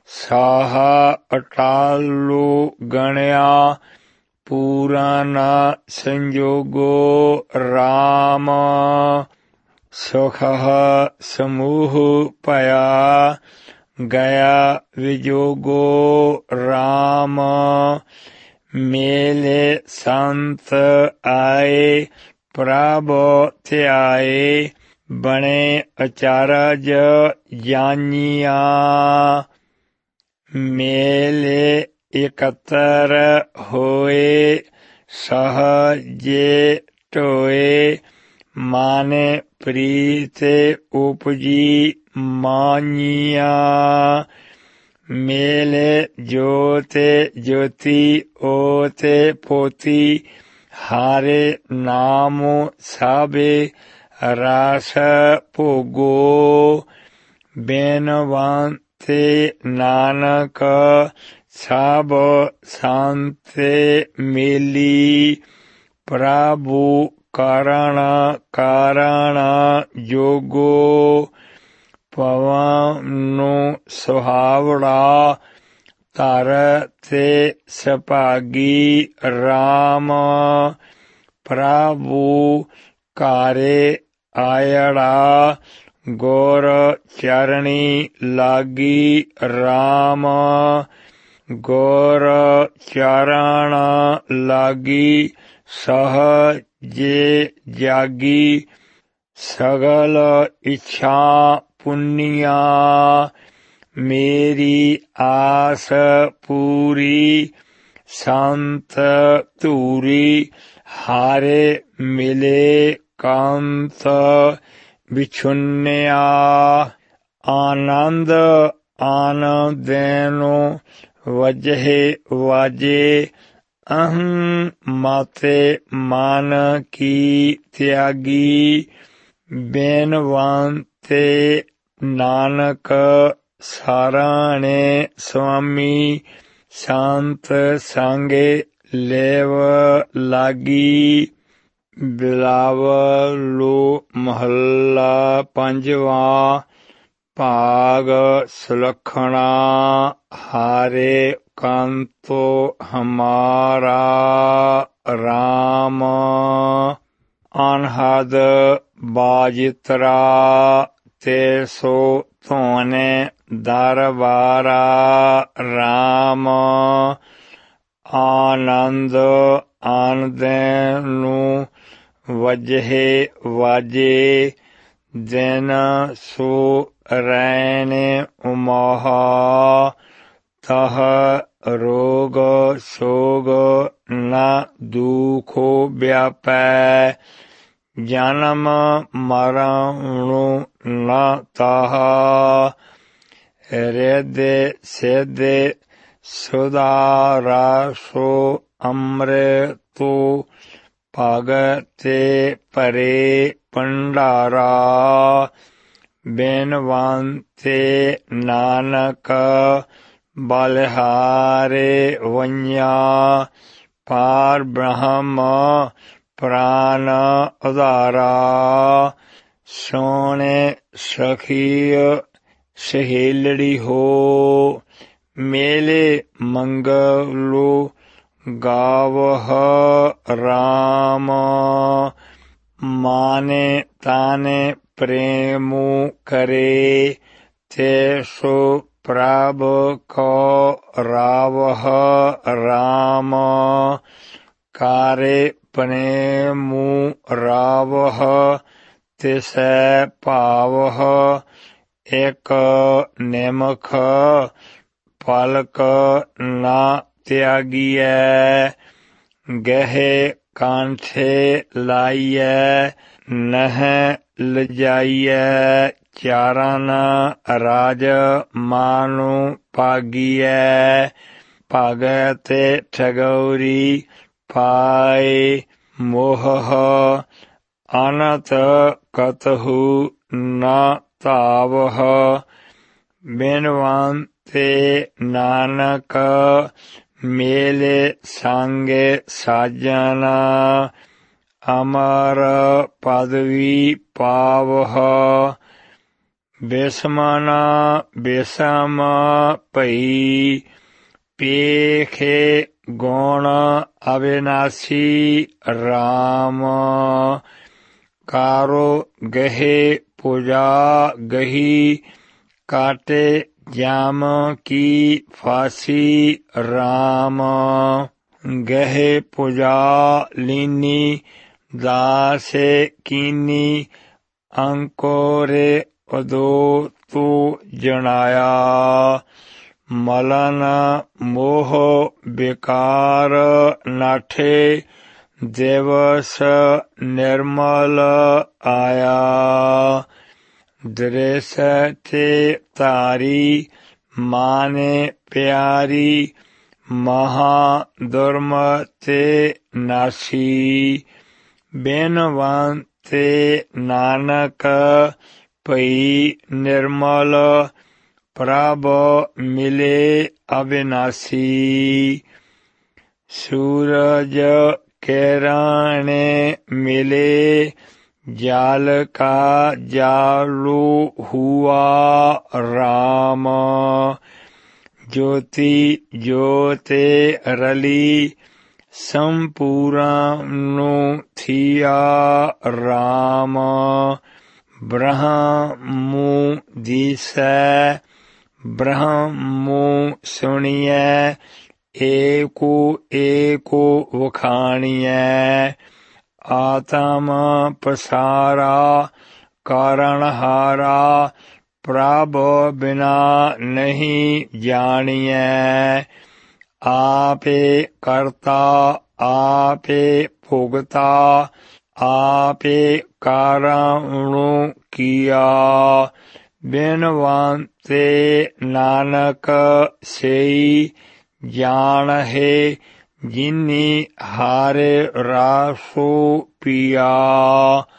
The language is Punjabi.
ਸਾਹਾ ਅਟਾਲੋ ਗਣਿਆ ਪੂਰਾ ਨਾ ਸੰਜੋਗੋ ਰਾਮ ਸੁਖਹ ਸਮੂਹ ਭਇਆ ਗਿਆ ਵਿਜੋਗੋ ਰਾਮ ਮੇਲੇ ਸੰਤ ਆਏ ਪ੍ਰਭ ਧਿਆਏ ਬਣੇ ਅਚਰਜ ਜਾਨੀਆਂ ਮੇਲੇ ਇਕੱਤਰ ਹੋਏ ਸਹਜੇ ਢੋਏ ਮਾਨੇ ਪ੍ਰੀਤ ਉਪਜੀ ਮਾਨੀਆਂ ਮੇਲੇ ਜੋਤੇ ਜੋਤੀ ਓਤੇ ਪੋਤੀ ਹਾਰੇ ਨਾਮ ਸਾਬੇ ਰਸ ਭੋਗੋ ਬੇਨਵੰਤੇ ਨਾਨਕ ਸਭ ਸੰਤੇ ਮੇਲੀ ਪ੍ਰਭੂ ਕਾਰਣ ਜੋਗੋ ਪਵਨ ਨੂੰ ਸੁਹਾਵੜਾ ਧਰ ਤੇ ਸੁਭਾਗੀ ਰਾਮ ਪ੍ਰਭੂ ਘਾਰੇ ਆਇੜਾ ਗੁਰ ਚਰਣੀ ਲਾਗੀ ਰਾਮ ਗੁਰ ਚਰਨ ਲਾਗੀ ਸਹਜੇ ਜਾਗੀ ਸਗਲ ਇੱਛਾ ਪੁੰਨੀਆਂ ਮੇਰੀ ਆਸ ਪੂਰੀ ਸੰਤ ਧੂਰੀ ਹਾਰੇ ਮਿਲੇ ਕਾਂਤ ਵਿਛੁੰਨਿਆ ਆਨੰਦ ਆਨੰਦੈਨੋ ਵਜਹਿ ਵਾਜੇ ਅਹੰ ਮਾਤੇ ਮਨ ਕੀ ਤਿਆਗੀ ਬੇਨਵੰਤੇ ਨਾਨਕ ਸਾਰਾਣੇ ਸੁਆਮੀ ਸੰਤ ਸੰਗੇ ਲੇਵ ਲਾਗੀ ਬਿਲਾਵਲੋ ਮਹੱਲਾ ਪੰਜਵਾਂ ਭਾਗ ਸੁਲੱਖਣਾ ਹਾਰੇ ਕਾਂਤੋ ਹਮਾਰਾ ਰਾਮ ਅਨਹਦ ਬਾਜਿਤਰਾ ਤੇ ਸੋ ਧੋਨੇ ਦਰਬਾਰਾ ਰਾਮ ਆਨੰਦ ਆਨੰਦੈ ਨੂੰ ਵਜਹਿ ਵਾਜੇ ਦਿਨ ਸੋ ਰੈਣੇ ਉਮਹਾ ਤਹ ਰੋਗ ਸੋਗ ਨ ਦੁਖੋ ਵਿਆਪੈ ਜਨਮ ਮਰਣੁ ਨ ਤਾਹਾ ਰਿਦੇ ਸਿਦੇ ਸੁਧਾਰਾ ਸੋ ਅੰਮ੍ਰਿਤੁ ਭਗਤੇ ਭਰੇ ਭੰਡਾਰਾ ਬੇਨਵੰਤੇ ਨਾਨਕ ਬਲਿਹਾਰੇ ਵੰਨਿਆ ਪਾਰ ਬ੍ਰਹਮ ਪ੍ਰਾਨ ਉਧਾਰਾ ਸੋਹਣੇ ਸਖੀ ਸਹੇਲੜੀ ਹੋ ਮੇਲੇ ਮੰਗਲੋ ਗਾਵਹ ਰਾਮ ਮਾਨੇ ਤਾਨੇ ਪ੍ਰੇਮੁ ਕਰੇ ਤੇ ਸੋ ਪ੍ਰਭ ਕੋ ਰਾਵਹ ਰਾਮ ਕਾਰੇ ਪ੍ਰੇਮੁ ਰਾਵਹ ਤਿਸੈ ਭਾਵਹ ਇਕ ਨਿਮਖ ਪਲਕ ਨਾ ਤਿਆਗੀਐ ਗਹਿ ਕਾਂਠੇ ਲਾਈਐ ਨਹਿ ਲਜਾਈਐ ਚਾਰਨ ਰਾਜ ਮਾਨੁ ਭਾਗੀਐ ਭਗਤ ਠਗੌਰੀ ਪਾਏ ਮੋਹ ਅਨਤ ਕਤਹੁ ਨ ਧਾਵਹ ਬੇਨਵੰਤੇ ਨਾਨਕ ਮੇਲੇ ਸੰਗੇ ਸਾਜਨ ਅਮਰ ਪਦਵੀ ਪਾਵਹ ਬਿਸਮਨਾ ਬਿਸਮ ਭਈ ਪੇਖੇ ਗੁਣ ਅਵਿਨਾਸੀ ਰਾਮ ਕਾਰੋ ਗਹੇ ਪੂਜਾ ਗਹੀ ਕਾਟੇ ਜਾਮ ਕੀ ਫਾਸੀ ਰਾਮ ਗਹੇ ਪੂਜਾ ਲੀਨੀ ਦਾਸੇ ਕੀਨੀ ਅੰਕੋਰੇ ਉਦੋ ਤੂ ਜਣਾਇਆ ਮਲਨ ਮੋਹ ਬਿਕਾਰ ਨਾਠੇ ਦਿਵਸ ਨਿਰਮਲ ਆਇਆ ਦ੍ਰਿਸ਼ ਤੇ ਧਾਰੀ ਮਾਨੇ ਪਿਆਰੀ ਮਹਾ ਦੁਰਮ ਤੇ ਨਾਸੀ ਬਿਨਵੰਤੇ ਨਾਨਕ ਭਈ ਨਿਰਮਲ ਪ੍ਰਭ ਮਿਲੇ ਅਵਿਨਾਸੀ ਸੂਰਜ ਕਿਰਣੇ ਮਿਲੇ ਜਲ ਕਾ ਜਾਲੂ ਹੁਆ ਰਾਮ ਜੋਤੀ ਜੋਤੇ ਰਲੀ ਸੰਪੂਰਨ ਥੀਆ ਰਾਮ ਬ੍ਰਹਮੁ ਦੀਸੈ ਬ੍ਰਹਮੁ ਸੁਣੀਐ ਏਕੋ ਏਕੋ ਵਖਾਣੀਐ ਆਤਮ ਪਸਾਰਾ ਕਾਰਣਹਾਰਾ ਪ੍ਰਭ ਬਿਨਾ ਨਹੀਂ ਜਾਣੀਐ ਆਪੇ ਕਰਤਾ ਆਪੇ ਭੁਗਤਾ ਆਪੇ ਕਾਰਣੁ ਕੀਆ ਬਿਨਵੰਤੇ ਨਾਨਕ ਸਈ ਜਾਣਹਿ ਜਿਨੀ ਹਾਰੇ ਰਾਸੋ ਪੀਆ